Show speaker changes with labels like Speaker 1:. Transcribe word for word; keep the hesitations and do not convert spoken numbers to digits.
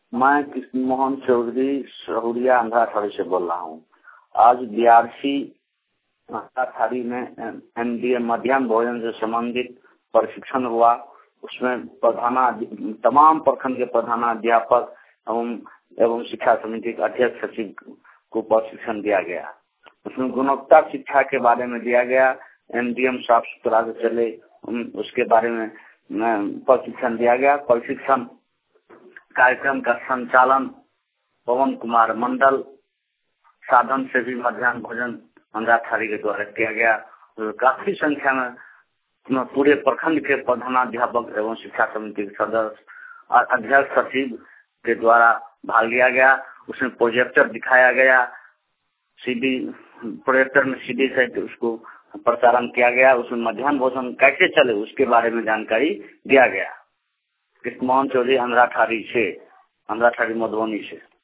Speaker 1: मैं कृष्ण मोहन चौधरी सहुरिया अंधाठाड़ी से बोल रहा हूँ। आज बीआरसी अंधाठाड़ी में एनडीए मध्याह्न भोजन से संबंधित प्रशिक्षण हुआ। उसमें प्रधाना तमाम प्रखंड के प्रधानाध्यापक एवं एवं शिक्षा समिति के अध्यक्ष सचिव को प्रशिक्षण दिया गया। उसमें गुणवत्ता शिक्षा के बारे में दिया गया। एनडीएम साफ सुथरा से चले उसके बारे में प्रशिक्षण दिया गया। प्रशिक्षण कार्यक्रम का संचालन पवन कुमार मंडल, साधन से भी मध्याह्न भोजन अंधाठाड़ी के द्वारा किया गया। तो काफी संख्या में पूरे प्रखंड के प्रधानाध्यापक एवं शिक्षा समिति के सदस्य अध्यक्ष सचिव के द्वारा भाग लिया गया। उसमें प्रोजेक्टर दिखाया गया, सीडी प्रोजेक्टर में सीडी से उसको प्रसारण किया गया। उसमें मध्याह्न भोजन कैसे चले उसके बारे में जानकारी दिया गया। कृष्ण मोहन चौधरी अंधाठाड़ी से अंधाठाड़ी मधुबनी से।